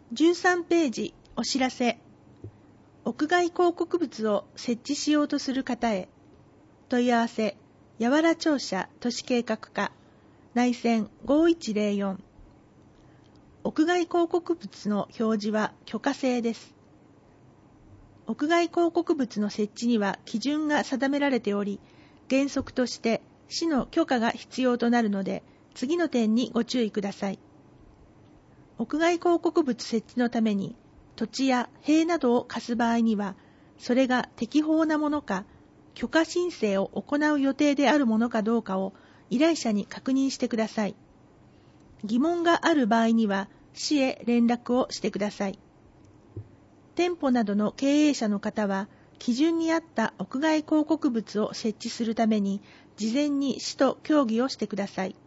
13ページお知らせ。屋外広告物を設置しようとする方へ。問い合わせ、八原庁舎都市計画課、内線5104。屋外広告物の表示は許可制です。屋外広告物の設置には基準が定められており、原則として市の許可が必要となるので、次の点にご注意ください。屋外広告物設置のために土地や塀などを貸す場合には、それが適法なものか、許可申請を行う予定であるものかどうかを依頼者に確認してください。疑問がある場合には、市へ連絡をしてください。店舗などの経営者の方は、基準に合った屋外広告物を設置するために、事前に市と協議をしてください。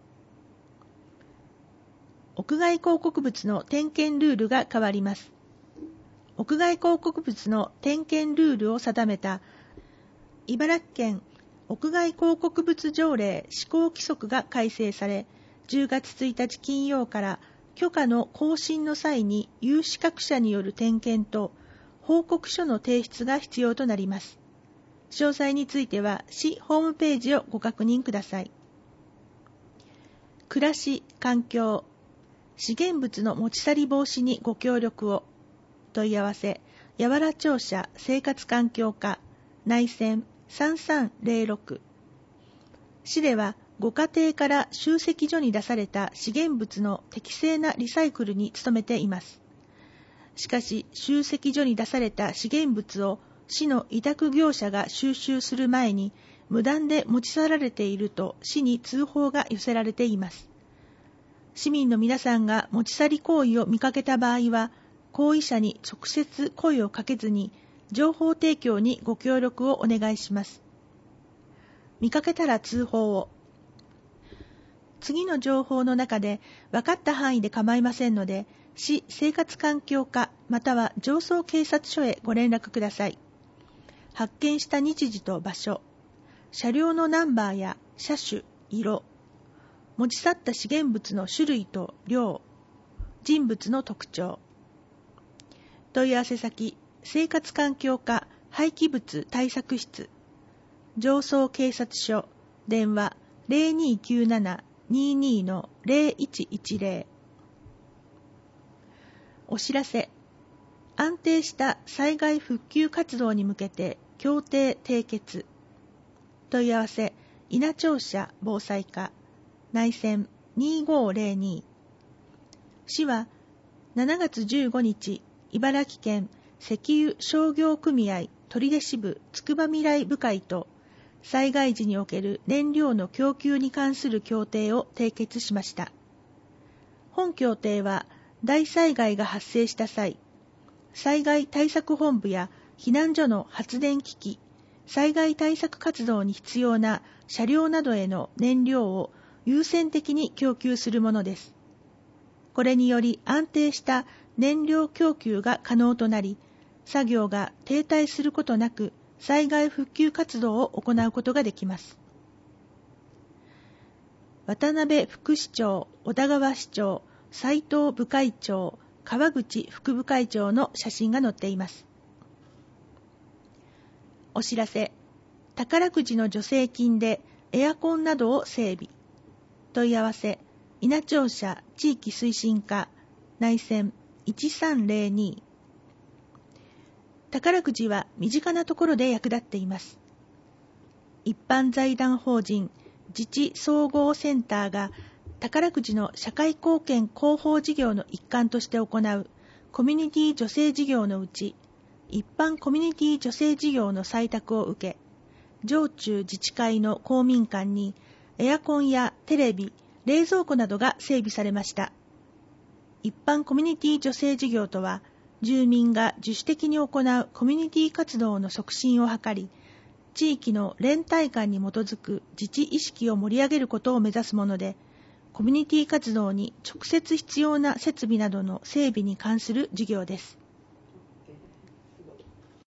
屋外広告物の点検ルールが変わります。屋外広告物の点検ルールを定めた茨城県屋外広告物条例施行規則が改正され、10月1日金曜から許可の更新の際に有資格者による点検と報告書の提出が必要となります。詳細については市ホームページをご確認ください。暮らし・環境資源物の持ち去り防止にご協力を。問い合わせ、八原庁舎生活環境課、内線3306。市では、ご家庭から集積所に出された資源物の適正なリサイクルに努めています。しかし、集積所に出された資源物を市の委託業者が収集する前に、無断で持ち去られていると市に通報が寄せられています。市民の皆さんが持ち去り行為を見かけた場合は、行為者に直接声をかけずに、情報提供にご協力をお願いします。見かけたら通報を。次の情報の中で分かった範囲で構いませんので、市生活環境課または上層警察署へご連絡ください。発見した日時と場所、車両のナンバーや車種、色、持ち去った資源物の種類と量、人物の特徴。問い合わせ先、生活環境課廃棄物対策室、上層警察署、電話 0297-22-0110。お知らせ。安定した災害復旧活動に向けて協定締結。問い合わせ、稲庁舎防災課、内線2502。市は7月15日、茨城県石油商業組合取手支部つくばみらい部会と災害時における燃料の供給に関する協定を締結しました。本協定は大災害が発生した際、災害対策本部や避難所の発電機器、災害対策活動に必要な車両などへの燃料を優先的に供給するものです。これにより安定した燃料供給が可能となり、作業が停滞することなく災害復旧活動を行うことができます。渡辺副市長、小田川市長、斉藤部会長、川口副部会長の写真が載っています。お知らせ。宝くじの助成金でエアコンなどを整備。問い合わせ、稲庁舎地域推進課、内線1302。宝くじは身近なところで役立っています。一般財団法人自治総合センターが宝くじの社会貢献広報事業の一環として行うコミュニティ助成事業のうち、一般コミュニティ助成事業の採択を受け、上中自治会の公民館にエアコンやテレビ、冷蔵庫などが整備されました。一般コミュニティ助成事業とは、住民が自主的に行うコミュニティ活動の促進を図り、地域の連帯感に基づく自治意識を盛り上げることを目指すもので、コミュニティ活動に直接必要な設備などの整備に関する事業です。